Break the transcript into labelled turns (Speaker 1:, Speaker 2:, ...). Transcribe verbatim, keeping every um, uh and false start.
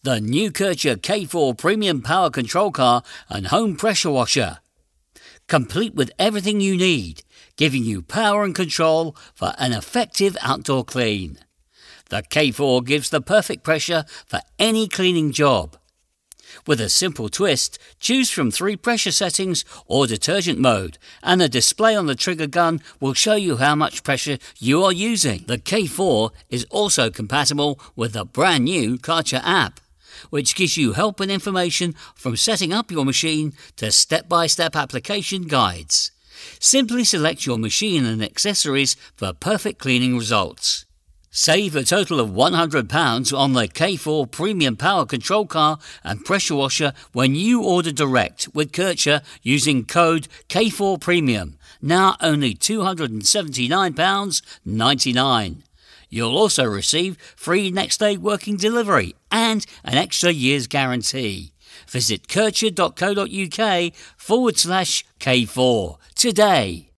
Speaker 1: The new Kärcher K four Premium Power Control Car and Home Pressure Washer. Complete with everything you need, giving you power and control for an effective outdoor clean. The K four gives the perfect pressure for any cleaning job. With a simple twist, choose from three pressure settings or detergent mode, and a display on the trigger gun will show you how much pressure you are using. The K four is also compatible with the brand new Kärcher app, which gives you help and information from setting up your machine to step-by-step application guides. Simply select your machine and accessories for perfect cleaning results. Save a total of one hundred pounds on the K four Premium Power Control Car and Pressure Washer when you order direct with Kärcher using code K four Premium, now only two hundred seventy-nine pounds ninety-nine. You'll also receive free next-day working delivery and an extra year's guarantee. Visit kärcher.co.uk forward slash K4 today.